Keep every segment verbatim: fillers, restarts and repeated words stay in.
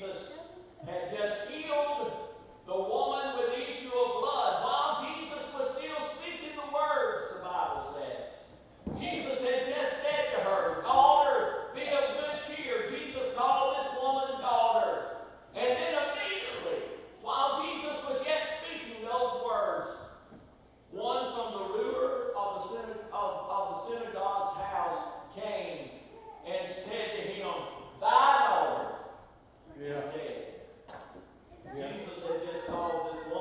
Jesus had just healed the woman with the issue of blood. While Jesus was still speaking the words, the Bible says. Jesus had just said to her, called her, be of good cheer. Jesus called this woman daughter. And then immediately, while Jesus was yet speaking those words, one from the ruler of the, synagogue, of, of the synagogue's house came and said to him, thy daughter is Yeah. dead. Yeah. Jesus had just called this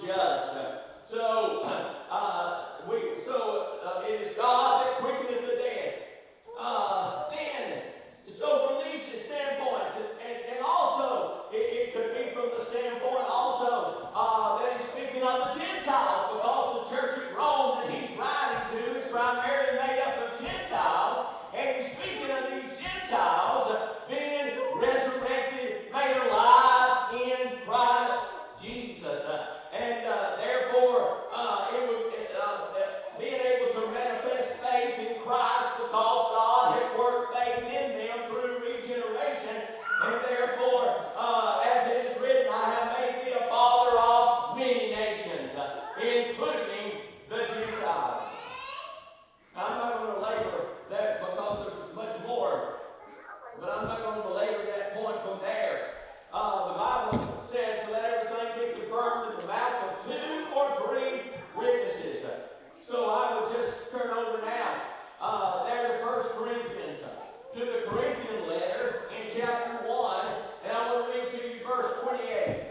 just. So, uh, we, so uh, it is God that quickeneth the dead. Uh, then, so from these standpoints, and, and also, it, it could be from the standpoint also uh, that he's speaking of the Gentiles, because the church at Rome that he's writing to is primarily made up of Gentiles, and he's speaking of these Gentiles being resurrected, made alive in Christ Jesus. Uh, and uh, therefore, uh, it would, uh, being able to manifest faith in Christ because God has worked faith in them through regeneration. And therefore, uh, as it is written, I have made thee a father of many nations, uh, including the Gentiles. Now, I'm not going to belabor that because there's much more, but I'm not going to belabor that point from there. Uh, the Bible says, so let everything be confirmed in the mouth of two or three witnesses. So I will just turn over now uh, there to First Corinthians, to the Corinthian letter in chapter one, and I'm going to read to you verse twenty-eight.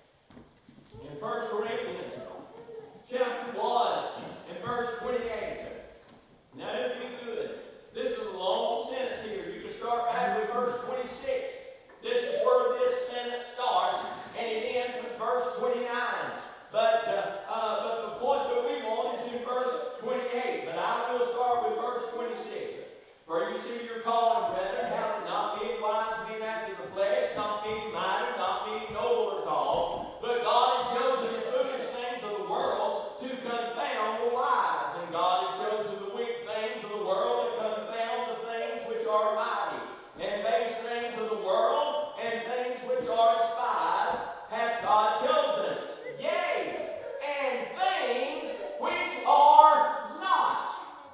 In First Corinthians chapter one and verse twenty-eight. Now it'll be good. This is a long sentence here. You can start back with verse twenty-six. This is where this sentence starts, and it ends with verse twenty-nine. But, uh, uh, but the point that we want is in verse twenty-eight. But I will start with verse twenty-six. For you see your calling, brethren, how that not being wise, being after the flesh, not being mighty, not being noble or tall, but God had chosen the foolish things of the world to confound the wise, and God had chosen the weak things of the world to confound the things which are mighty, and base things of the world, and things which are despised, hath God chosen. Yea, and things which are not.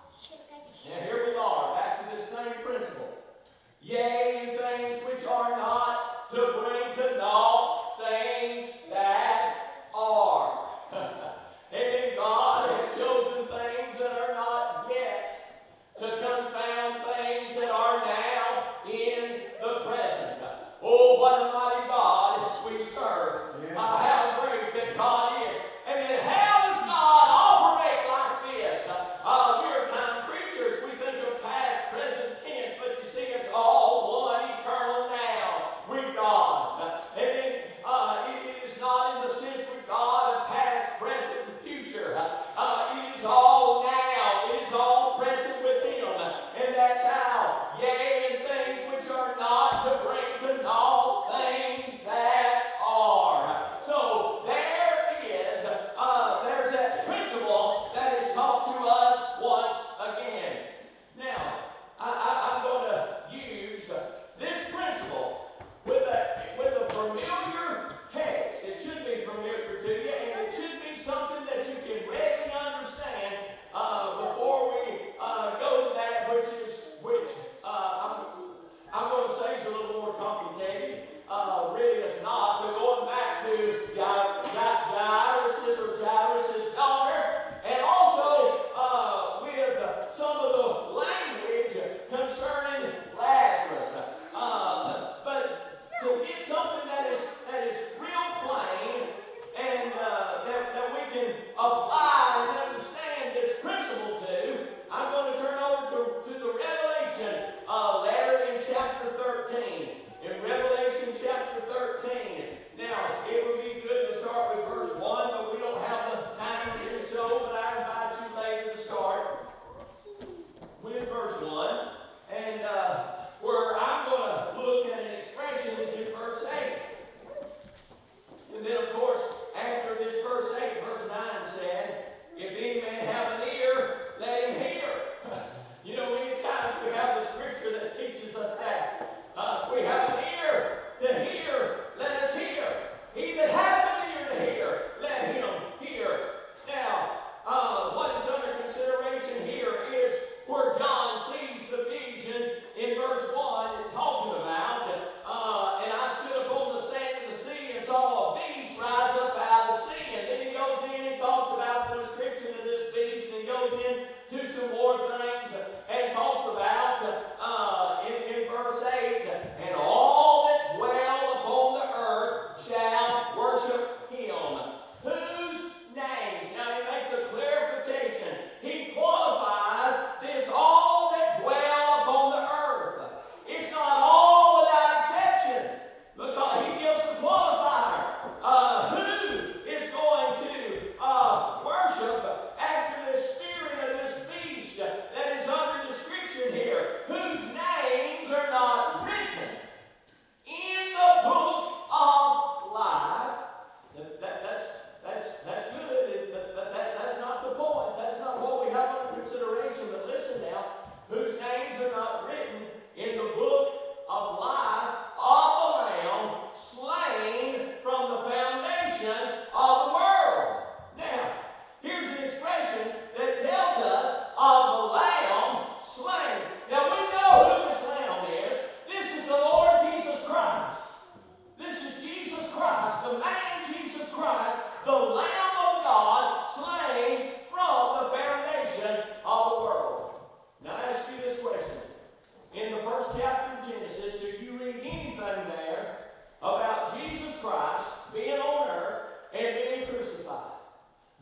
Now here we are, back to this same principle. Yea, and things which are not, to bring to naught things that are. And then God has chosen things that are not yet, to confound things that are now in the present. Oh, what a mighty God we serve. Yeah. Uh, how great that God is. And then how does God operate like this? Uh, we're time creatures. We think of past, present tense, but you see it's all one eternal now with God. Uh, and then uh, it, it is not in the sense with God of past, present, and future. Uh, it is all now. It is all present with Him. And that's how, yea, and things which are not, to bring to naught things that are. So there is, uh, there's that principle that is taught to us once again. Now, I, I, I'm going to use this principle with a, with a familiar text. It should be familiar to you, and it should be something that you can readily understand uh, before we uh, go to that, which is, which uh, I'm, I'm going to say is a little more complicated. Uh, really it's not, but going back to Jairus' or Jairus' daughter, and also uh, with uh, some of the language concerning Lazarus. Uh, but to get something that is that is real plain and uh, that, that we can apply and understand this principle to, I'm going to turn over to, to the Revelation uh, letter in chapter thirteen. In Revelation chapter thirteen. Now, it would be good to start with verse one, but we don't have the time to do so, but I invite you later to start with verse one. And uh, where I'm going to look at an expression is in verse eight. And then, of course, after this verse eight, verse nine said,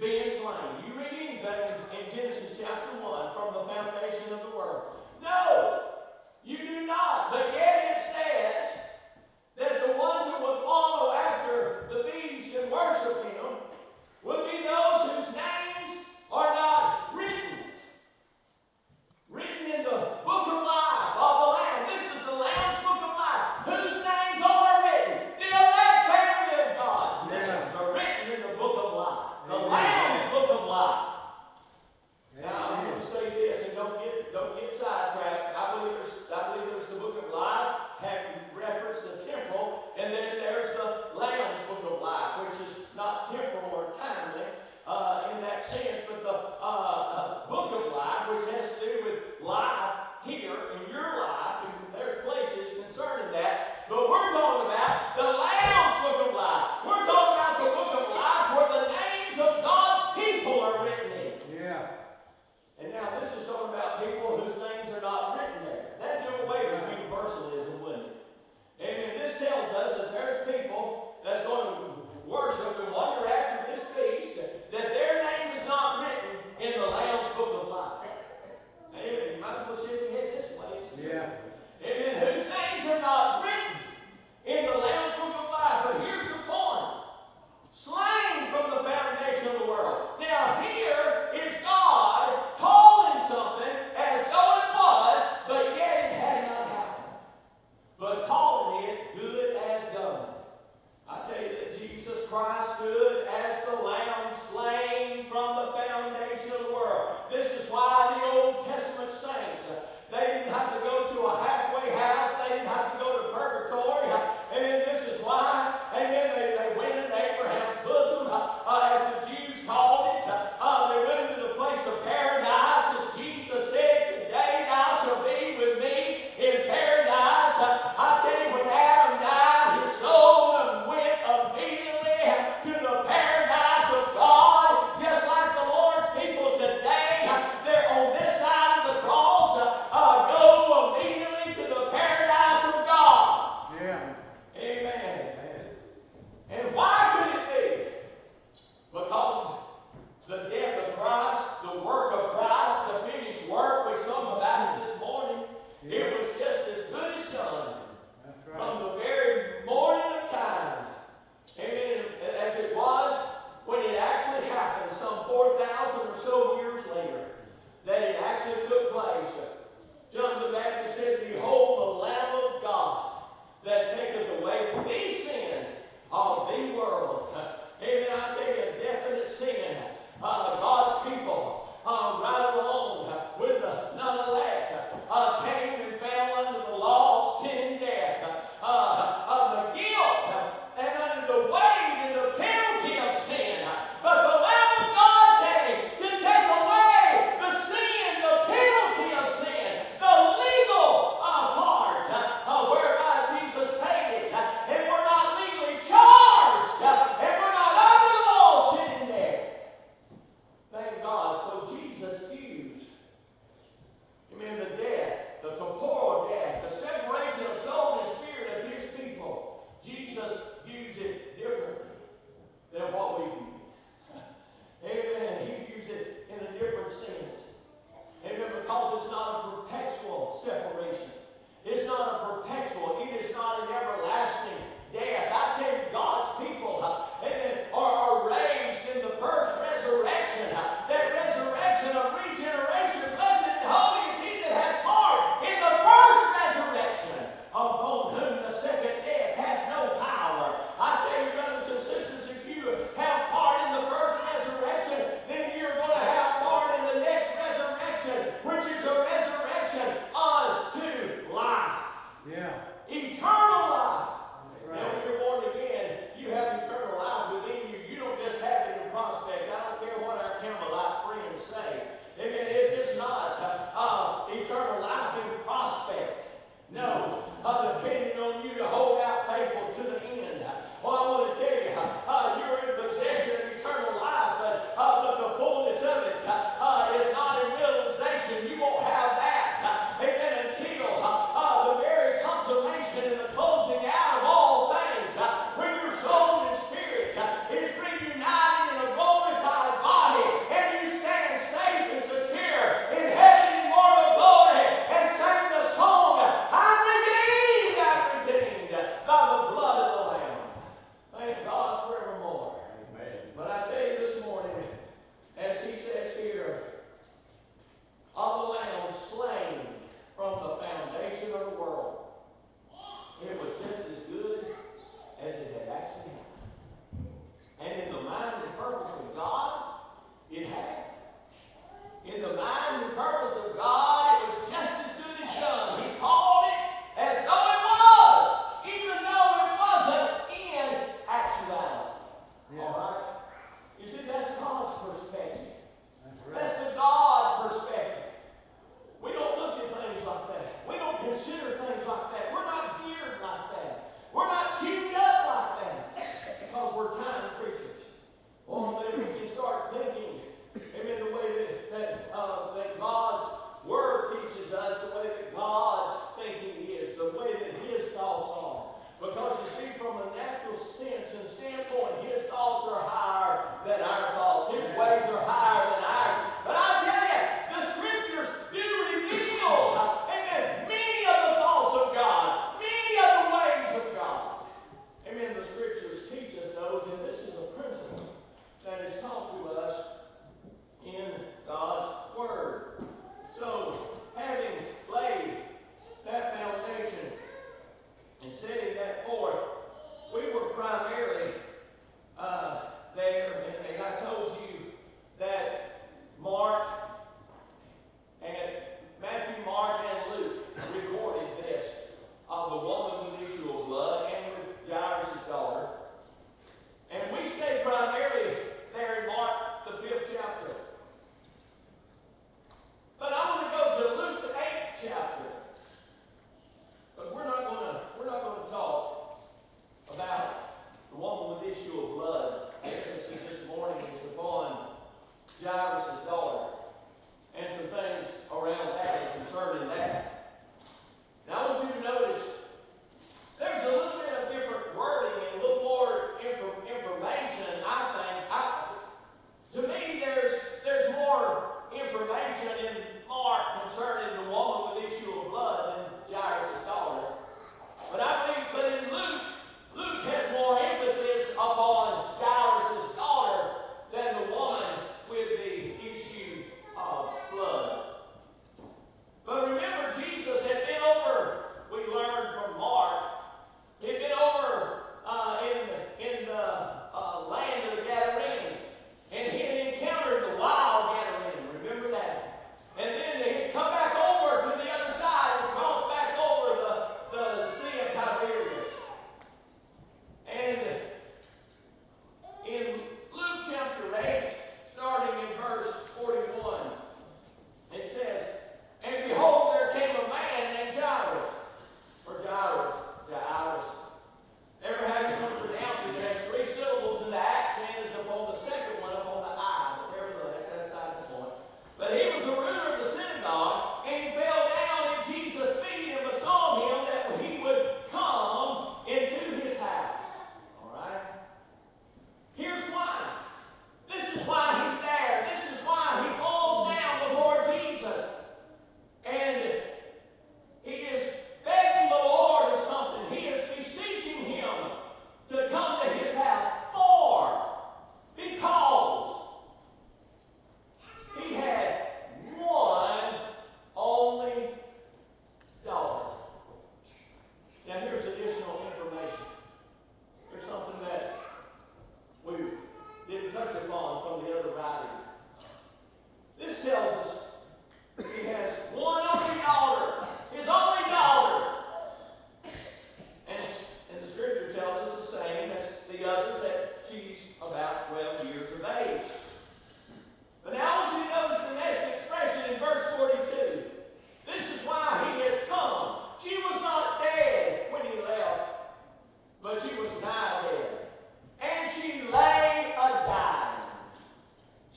being slain. You read anything in Genesis chapter one from the foundation of the world. No, you do not. But yet it says that the ones who would follow after the beast and worship him would be those whose names are not written. Written in the book of life of the Lamb. This is the Lamb's book of life. Whose names are written? The elect family of God's names are written in the book of life. The Lamb's book of life. Now I'm going to say this, and don't get don't get sidetracked. I believe there's I believe there's the book of life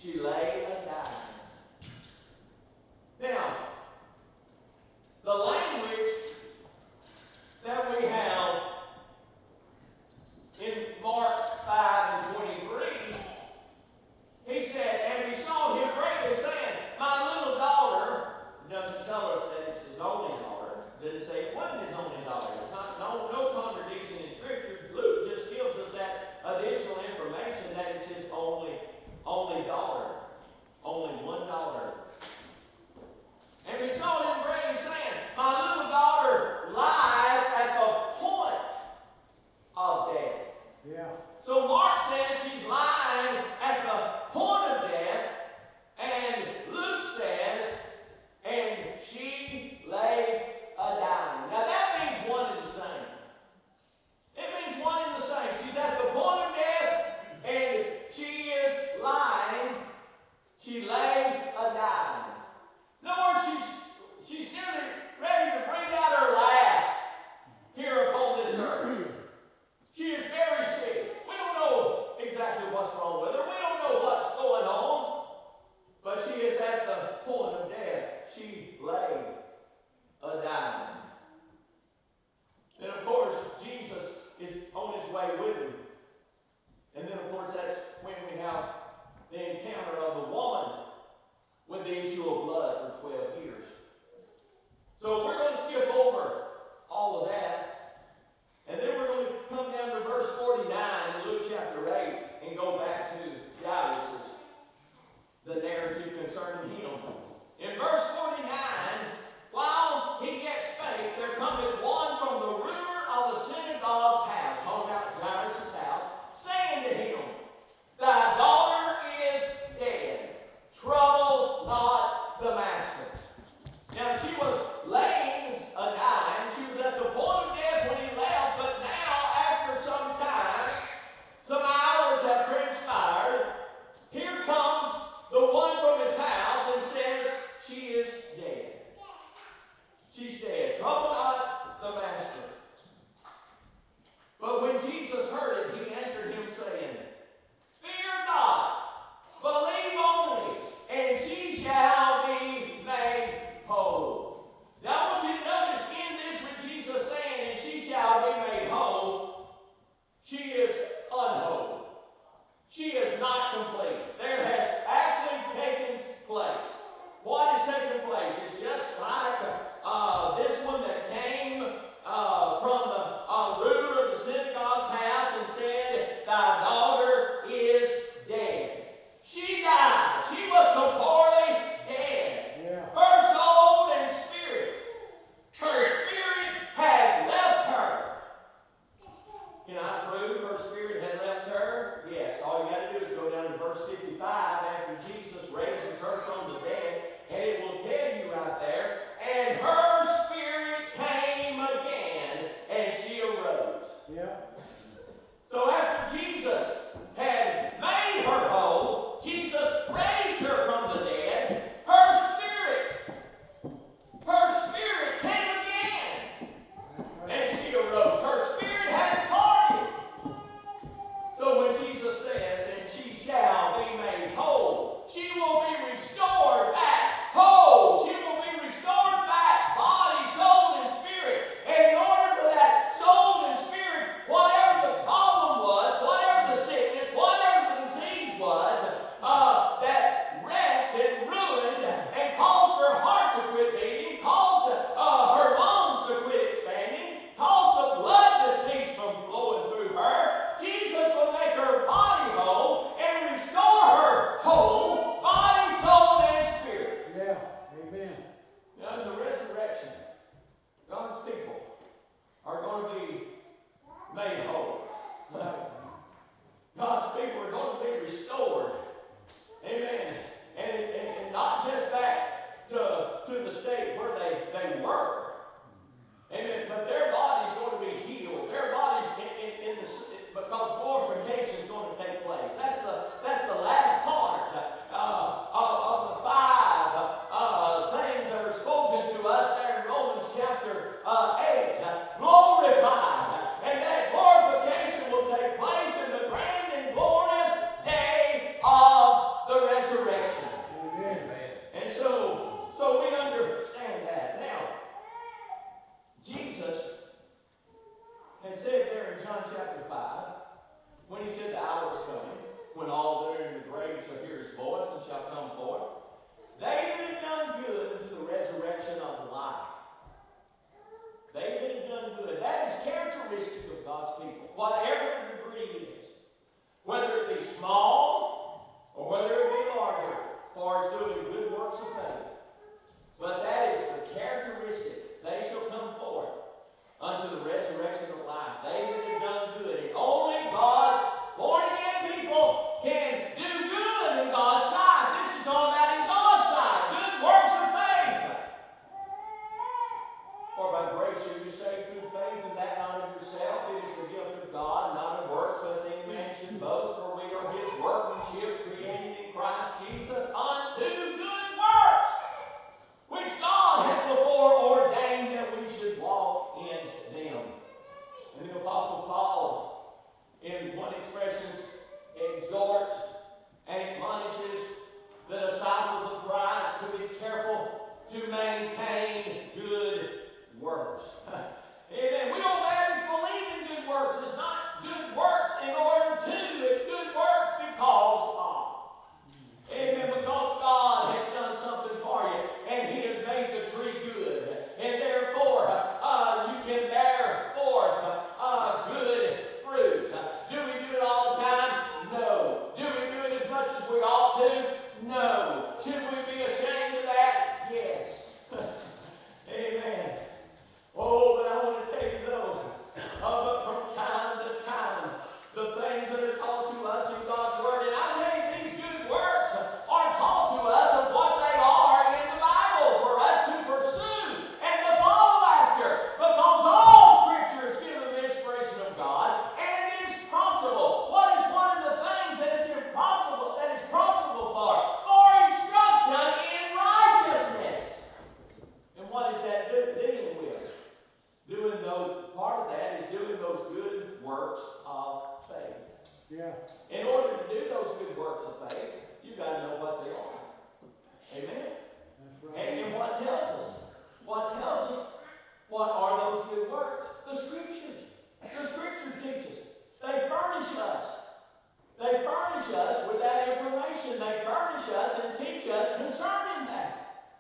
She lay a dying. Now, the language that we have in Mark five and twenty-three, he said, and we saw him greatly saying, my little daughter, doesn't tell us that it's his only daughter, didn't say it wasn't his only daughter. It's not, no, no contradiction in Scripture. Luke just gives us that additional information that it's his only, only daughter. Only one daughter. And we saw him greatly saying, my little daughter lies at the point of death. Yeah. So Mark says she's lying at the point of death, and Luke says, and she lay a dying. Now that means one and the same. It means one and the same. She's at the point of death, and she is lying. She lay a dying. In other words, she's, she's nearly ready to breathe out her last here upon this earth. She is very sick. We don't know exactly what's wrong with her. We don't know what's going on. But she is at the point of death. She lay a dying. Then, of course, Jesus is on his way with him. And then, of course, that's when we have the encounter of the woman with the issue of blood for twelve years. So we're going to skip over all of that. And then we're going to come down to verse forty-nine in Luke chapter eight and go back to Jairus, the narrative concerning him. In verse forty-nine, while he yet spake, there cometh one from the ruler of the synagogue's house, home out Jairus' house, saying to him, thy daughter is dead. Trouble not the master. Now she was laying a dying. She was at the point of death when he left, but now, after some time, some hours have transpired, here comes the one from his house and says she is dead. She's dead. Trouble not the master. But when Jesus heard it, he answered him, saying, fear not, believe only, and she shall be made whole. Now I want you to notice in this with Jesus saying, and she shall be made whole, she is unwhole. She is not complete. There has actually taken place. What has taken place?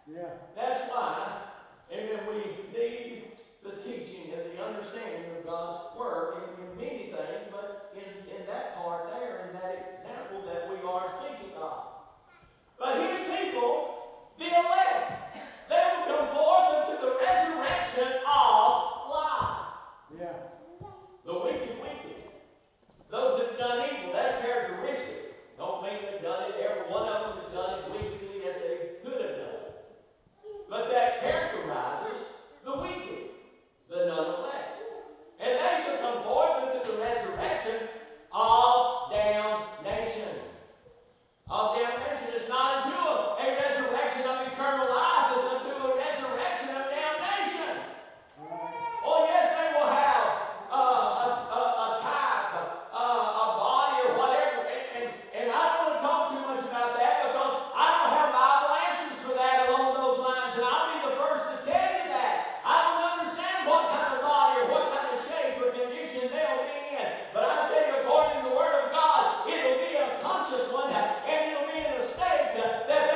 Yeah. That's why, amen, we need the teaching and the understanding of God's Word in, in many things, but in, in that part there, in that example that we are speaking of. But His people, the elect, they will come forth into the resurrection of life. Yeah. The wicked, wicked. Those that have done evil, that's characteristic. Don't mean they've done it. Every one of them has done as wickedly as they could have done. But that characterizes the wicked, the non-elect. And they shall come forth into the resurrection of damnation. Of damnation. It's not unto a, a resurrection of eternal life, it's unto a resurrection of damnation. Oh, yes, they will have uh, a, a, a type, a, a body, or whatever. And, and, and I don't want to talk too much about that because I don't have Bible answers for that along those lines. And I'll be the first to tell you that. I don't understand what kind of body or what kind of shape or condition they'll be in. But I tell you, according to the Word of God, it'll be a conscious one, and it'll be in a state that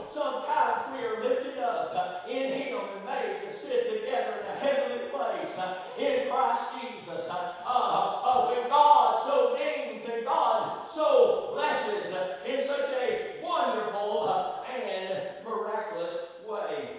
sometimes we are lifted up uh, in Him and made to sit together in a heavenly place uh, in Christ Jesus. Uh, uh, uh, when God so deems and God so blesses uh, in such a wonderful uh, and miraculous way.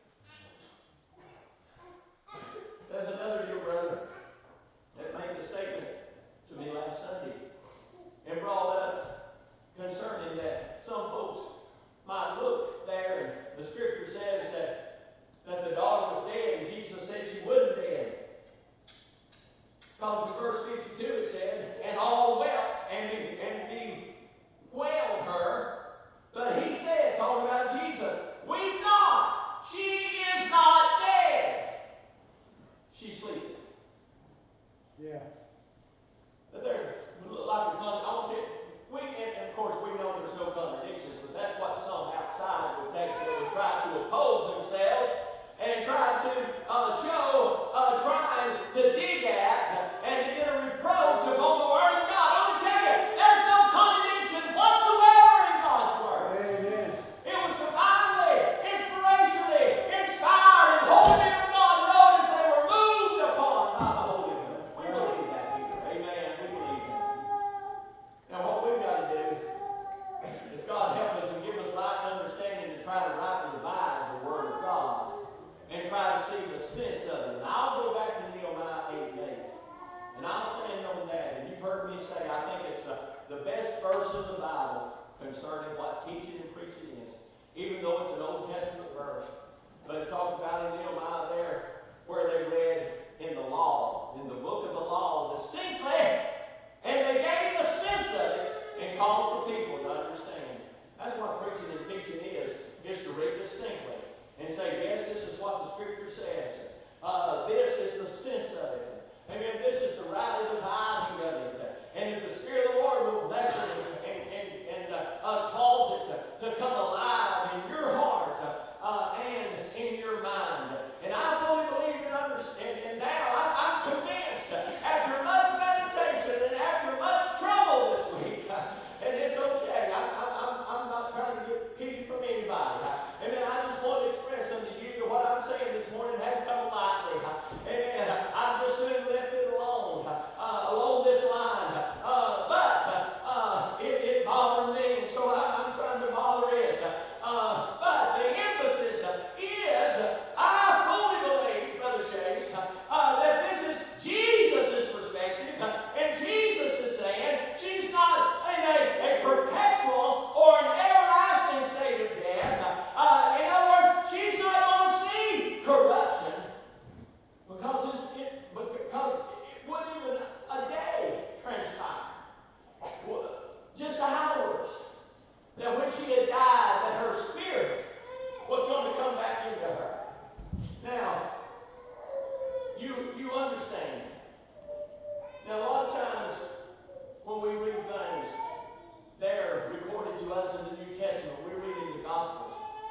There's another dear brother that made the statement to me last Sunday and brought up concerning that some folks might look there and the scripture says that, that the daughter was dead and Jesus said she wasn't dead. Because in verse fifty-two it said, and all wept and, and bewailed her. But he said, talking about Jesus, weep not, she is not dead. She's sleeping. Yeah. But there's like a con- I want to we and, and of course we know there's no contradictions, but that's what some outside would take. They would try to oppose themselves and try to uh, show, uh, trying to dig at and to get a reproach upon the Word of God. Let me tell you, there's no contradiction whatsoever in God's Word. Amen. It was divinely, inspirationally inspired, and holy men of God wrote as they were moved upon by the Holy Ghost. We believe that, Peter. Amen. We believe that. Now, what we've got to do is God help us and give us light and understanding to try to rightly divide the Word of God and try to see the sense of it. And I'll go back to Nehemiah eight and eight. And I'll stand on that. And you've heard me say, I think it's the, the best verse in the Bible concerning what teaching and preaching is. Even though it's an Old Testament verse. But it talks about in Nehemiah there where they read in the law, in the book of the law distinctly. And they gave the sense of it and caused the people to understand. That's what preaching and teaching is, is to read distinctly. And say, yes, this is what the Scripture says. Uh, this is the sense of it. Amen. This is the rightly dividing of it. And if the Spirit of the Lord will bless it and, and, and uh, uh, cause it to, to come alive in your heart uh, and in your mind. And I fully believe and understand. And now I, I'm convinced, after much meditation and after much trouble this week, and it's okay. I, I, I'm, I'm not trying to get pity from anybody. Amen. I just want to express unto you that what I'm saying this morning hadn't come lightly. Amen. I've just soon left it alone, uh, along this line. Uh, but uh, it, it bothered me, and so I, I'm trying to bother it. Uh, but the emphasis is, I fully believe, Brother Chase, uh, that this is Jesus' perspective, and Jesus is saying she's not in a, a perpetual or an everlasting state of death. Uh, in other words, she's not going to see corruption because, it's, it, because it wouldn't even a day transpire. Just hours. That when she had died, that her spirit was going to come back into her. Now, you, you understand. Now, a lot of times when we read things, they're recorded to us in the New Testament. We're reading the Gospels.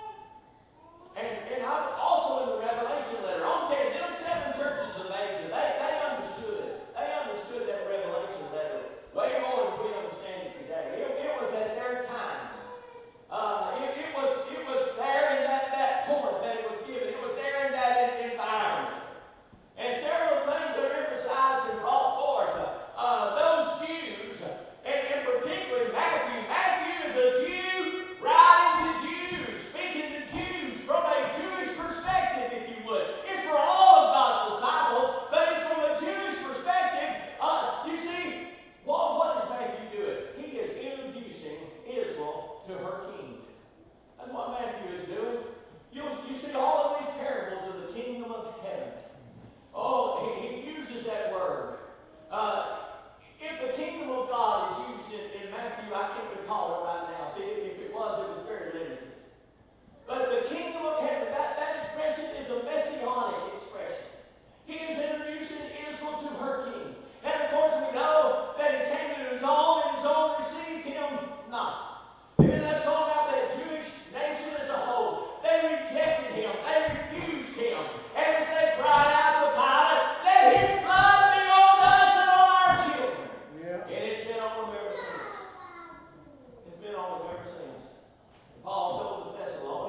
And, and I'm also in the Revelation letter. I'll tell you, them seven churches of Asia, they, they understood it. They understood that Revelation letter way more than we understand it today. It, it was at their time. Uh, it, it was it was there in that, that point that it was given. It was there in that environment. And several things are emphasized and brought forth. Uh, those Jews, and, and particularly Matthew. Matthew is a Jew writing to Jews, speaking to Jews from a Jewish perspective, if you would. It's for all of God's disciples, but it's from a Jewish perspective. Uh, you see, well, what does Matthew do? It? He is introducing Israel to her king. That's what Matthew is doing. You, you see all of these parables of the kingdom of heaven. Oh, he, he uses that word. Uh, if the kingdom of God is used in, in Matthew, I can't recall it right now. If it, if it was, it was very limited. But the kingdom of heaven, that, that expression is a messianic expression. He is introducing Israel to her king. And of course we know that he came to his own, and his own received him not. And that's talking about that Jewish nation as a whole. They rejected him. They refused him. And as they cried out to Pilate, let his blood be on us and on our children. Yeah. And it's been on them ever since. It's been on them ever since. Paul told the Thessalonians,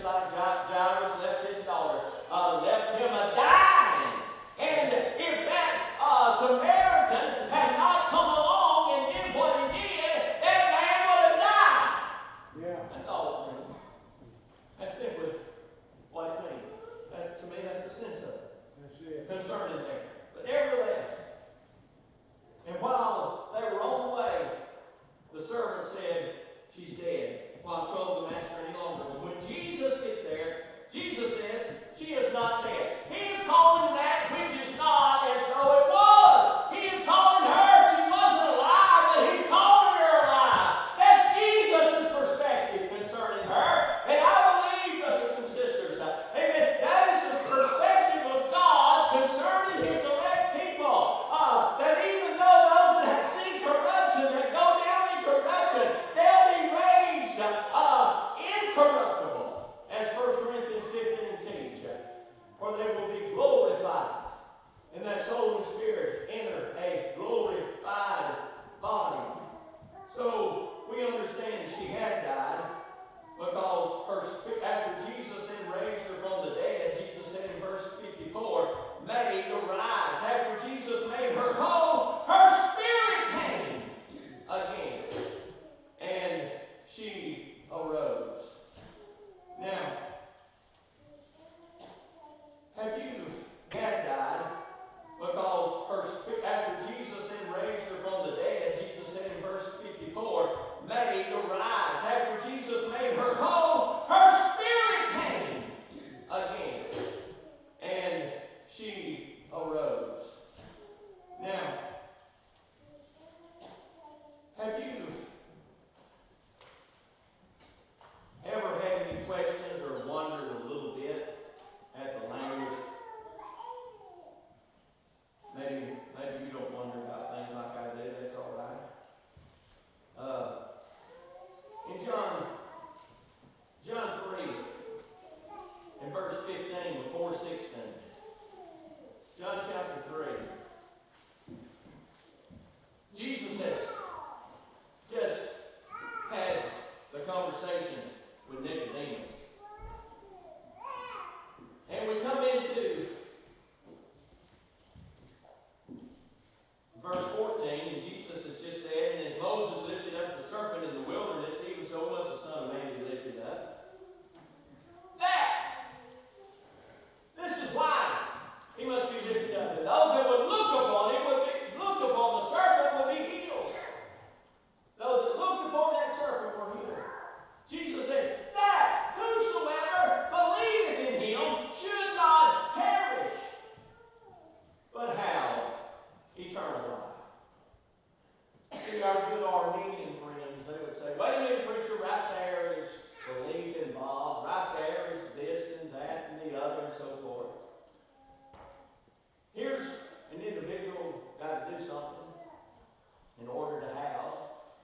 like Jairus left his daughter, uh, left him a dying. And if that uh, Samaritan had not come along and did what he did, that man would have died. Yeah. That's all it means. That's simply what it means. That, to me, that's the sense of it. That's it. Concerning there. But nevertheless, and while they were on the way, the servant said, she's dead. While I trouble the master any longer. But when Jesus gets there, Jesus says, she is not dead. He is calling that which is not as though it was. He is calling her, she wasn't alive, but he's calling her alive. That's Jesus' perspective concerning her. And I believe, brothers and sisters, amen, that is the perspective of God concerning his elect people. Uh, that even though those that have seen corruption, that go down in corruption, they'll be raised uh, incorruptible, as First Corinthians fifteen teaches. For they will be glorified, and that soul and spirit enter a glorified body. So we understand she had died because her, after Jesus then raised her from the dead, Jesus said in verse fifty-four, made arise. After Jesus made her whole, her spirit came again, and she arose. Now, have you had died because her, after Jesus then raised her from the dead, Jesus said in verse fifty-four, made arise. After Jesus made her whole, her spirit came again, and she arose. Now, have you ever had any questions or wondered a little bit at the language? Maybe, maybe you don't wonder about things like I do. That's all right. Uh, in John, John three, in verse fifteen, before sixteen, John chapter three, Jesus has just had the conversation with Nicodemus. And we come into verse fourteen, and Jesus has just said, and as Moses lifted up the serpent in the wilderness, even so must the Son of Man be lifted up. That! This is why he must be lifted up. And those that would look upon him would be, look upon the serpent would be healed. Those that looked upon that serpent were healed. Jesus said, that whosoever believeth in him should not perish, but have eternal life. See, our good Armenian friends, they would say, wait a minute, preacher, right there is belief involved. Right there is this and that and the other and so forth. Here's an individual got to do something in order to have.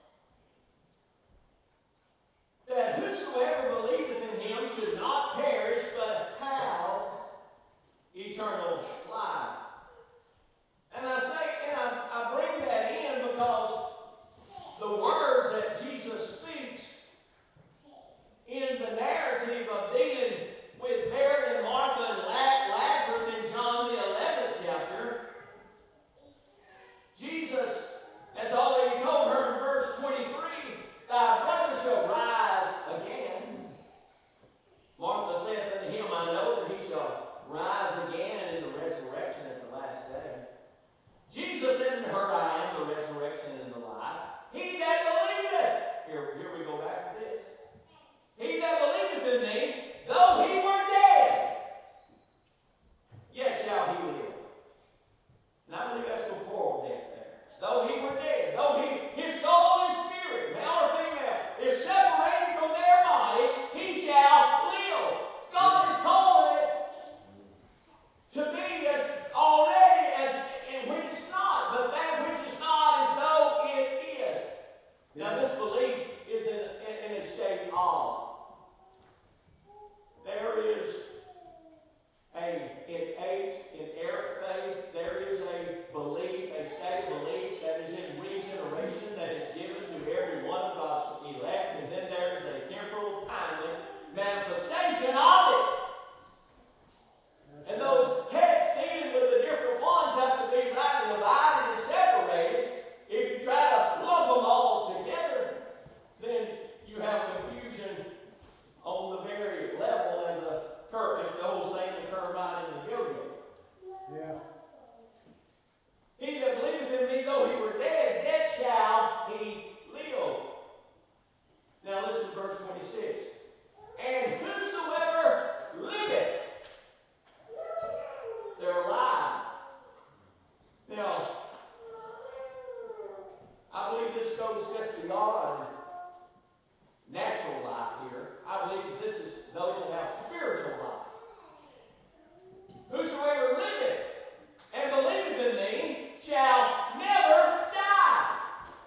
That whosoever believeth in him should not perish, but have eternal life. And I say, and I, I bring that in because the words that Jesus speaks in the narrative of dealing with Mary and Martha and Lazarus in John the eleventh chapter, Jesus Now, I believe this goes just beyond natural life here. I believe that this is those that have spiritual life. Whosoever liveth and believeth in me shall never die.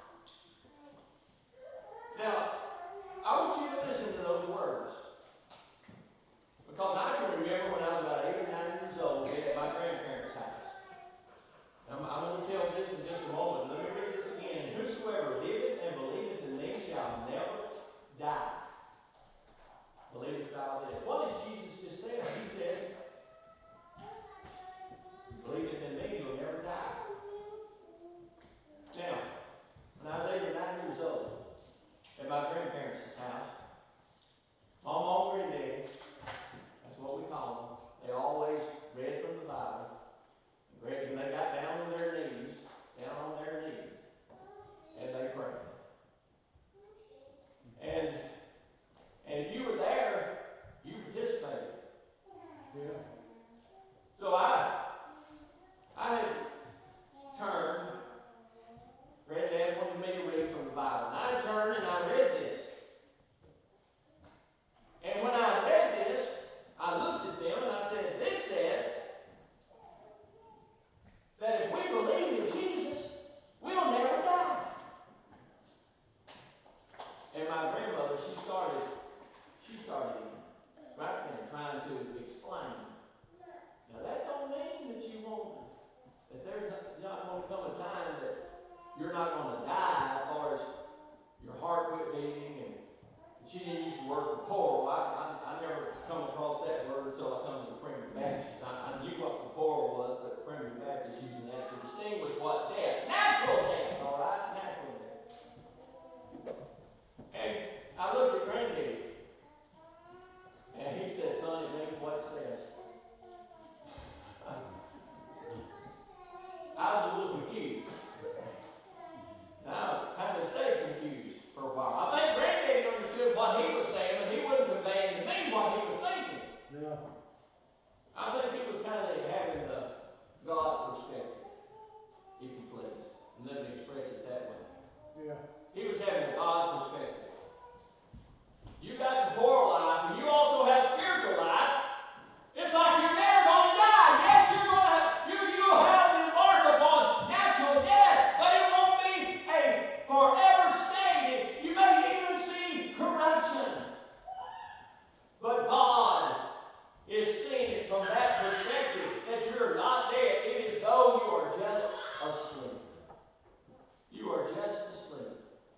Now, I want you to listen to those words. Because I can remember when I was about eight or nine years old at my grandparents' house. I'm, I'm going to tell this in just a moment. Let me read this again. Whosoever liveth and believeth in me shall never die. Believest thou this? What has Jesus just said? He said, believeth in me, you'll never die. Now, when I was eight or nine years old, at my grandparents' house, my mom and dad, that's what we call them, they always read from the Bible. Read, and they got down on their knees, down on their knees, and they prayed. And and if you were there, you participated. Yeah. So I I had turned. Granddad wanted me to read from the Bible. And I turned and I read this. And when I read this, I looked at them and I said, this says that if we believe in Jesus, we'll never die. And my grandmother, she started, she started right then trying to explain. Now that don't mean that you won't, that there's not going to come a time that you're not going to die as far as your heart quit beating. And she didn't use the word corporal. I, I, I never come across that word until I come to the Primitive Baptist. I, I knew what corporal was, but the Primitive Baptist using that to distinguish what death. Natural death, all right? Natural death. And I looked at Granddaddy, and he said, son, it means what it says. I was a little confused. Now, I kind of stayed confused for a while. I think Granddaddy understood what he was saying, but he wouldn't convey to me what he was thinking. Yeah. I think he was kind of having the God perspective, if you please. And let me express it that way. Yeah. He was having a God perspective. You got corporal life, and you also have spiritual life. It's like you're never going to die. Yes, you're going to have, you, you'll have to embark upon natural death, but it won't be a forever stated. You may even see corruption. But God is seeing it from that perspective that you're not dead. It is though you are just asleep. You are just asleep.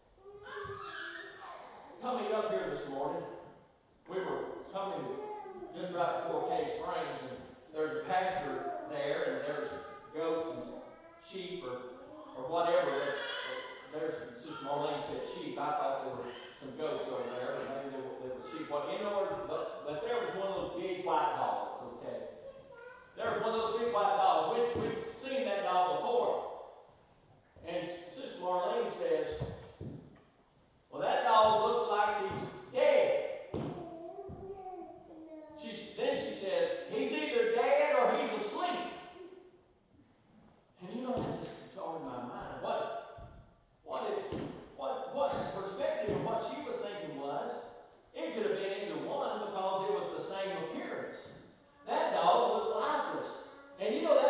Coming up here this morning, we were coming just right before Cave Springs, and there's a pasture there, and there's goats and sheep or, or whatever. There's, Sister Marlene said sheep. I thought there were some goats over there, but maybe there were, there were sheep. What, in order, but, but there was one of those big white dogs, okay? There was one of those big white dogs. We, we've seen that dog before. And Sister Marlene says, well, that dog looks like he's dead. She's, then she says, he's either dead or he's asleep. And you know, that just jarred my mind. What, what, it, what, what perspective of what she was thinking was, it could have been either one because it was the same appearance. That dog looked lifeless. And you know,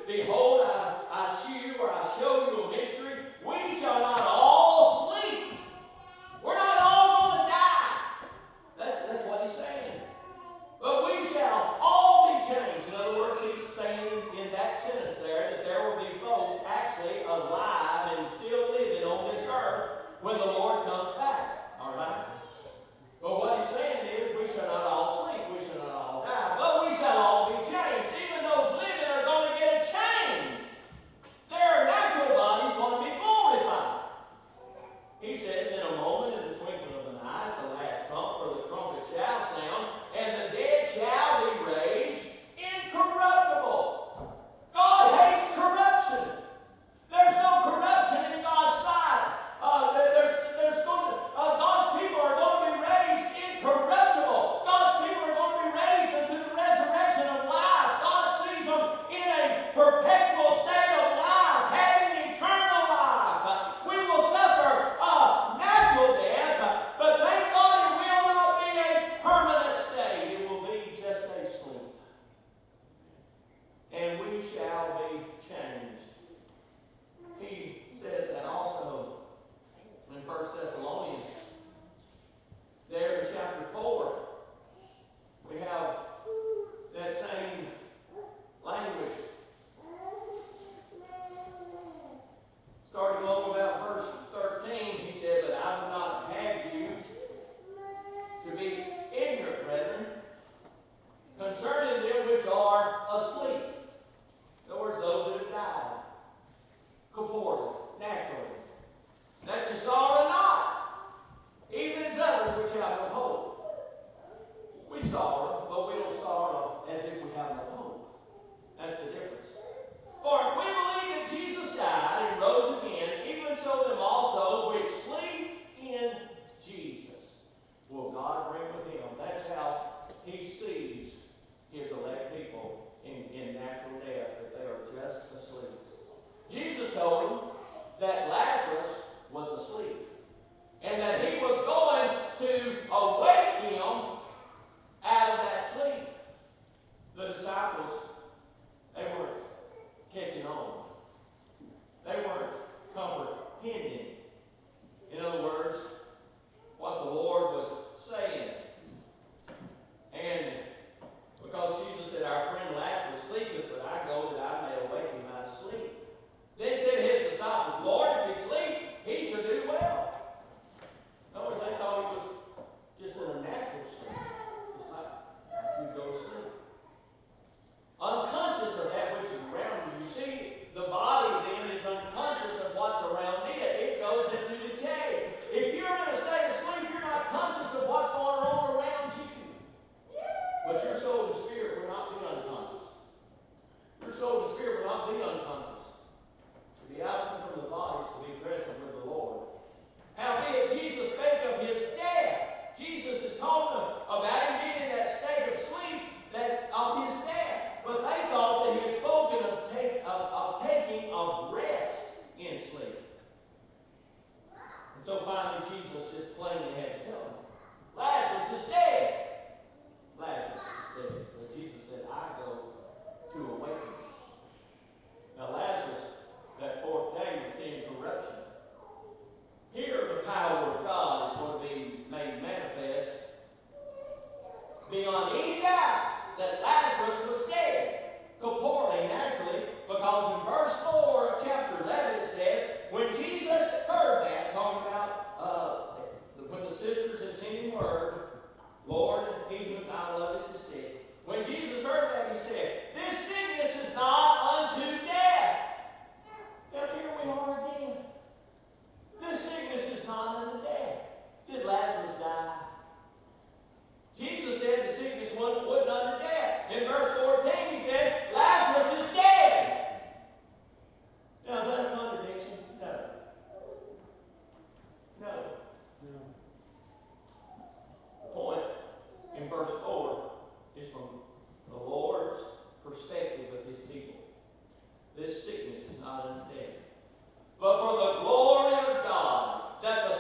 Behold, I, I shew you, or I show you a mystery. We shall not all sleep. We're not all going to die. That's, that's what he's saying. But we shall all be changed. In other words, he's saying in that sentence there that there will be folks actually alive and still living on this earth when the Lord comes back. All right? But what he's saying is we shall not all sleep. We shall not all die. But we shall all be changed. Even those living are going to get a change. Their natural body's going to be glorified. He says, in a moment, in the twinkling of an eye, at the last trump, for the trumpet shall sound, and the dead shall be raised incorruptible. God hates corruption. There's no corruption in God's sight. Uh, there- there's, there's going to, uh, God's people are going to be raised incorruptible. God's people are going to be raised into the resurrection of life. God sees them in a perpetual state of life, having eternal life. Uh, we will suffer uh, natural death, uh, but thank God it will not be a permanent state. It will be just a sleep. And we shall be changed. He says that also in First Thessalonians. There in chapter four, we have that same language. Starting along about verse thirteen, he said, "But I would not have you to be ignorant, brethren, concerning them which are asleep." In other words, those that have died, corporally, naturally, that you sorrow not, even as others which have no hope. We sorrow, but we don't sorrow as if we have no hope. That's the difference. For if we believe that Jesus died and rose again, even so them also which sleep in Jesus will God bring with him. That's how he sees his elect people in, in natural death, that they are just asleep. Jesus told him that Lazarus was asleep, and that he was going to awake him out of that sleep. The disciples, they weren't catching on. They weren't comprehending. In other words, what the Lord was saying. And because Jesus said, "Our friend Lazarus sleepeth, but I go that I may awake him out of sleep." Then said his disciples, "Lord, if he sleep, he shall do well." In other words, they thought he was just in a natural sleep. Just like you go to sleep. Unconscious of that which is around you. You see, the body then is unconscious of what's around it. It goes into decay. If you're in a state of sleep, you're not conscious of what's going on around you. But your soul and spirit will not be unconscious. Your soul and spirit will not be unconscious. To be absent from the body is to be present with the Lord. Howbeit Jesus spake of his death. Jesus is talking about him being in that state of sleep, that of his death. But they thought that he had spoken of, take, of, of taking of rest in sleep. And so finally Jesus just plainly had to tell them, Lazarus is dead. Lazarus is dead. But Jesus said, "I go to awaken him." Now Lazarus, that fourth day, was seeing corruption. Here the power of God is going to be made manifest beyond any doubt that Lazarus was dead, corporally, naturally, because in verse four of chapter eleven it says, when Jesus heard that, talking about uh, when the sisters had sent him word, "Lord, he whom thou lovest is sick." When Jesus heard that, he said, "This sickness is not unto death." Now here we are again. This sickness is not unto death. Did Lazarus die? Jesus said the sickness wasn't, wasn't unto death. In verse fourteen, he said, "Lazarus is dead." Now, is that a contradiction? No. No. No. The point in verse four is from the Lord's perspective of his people. This sickness is not unto death, but for the glory of God, that the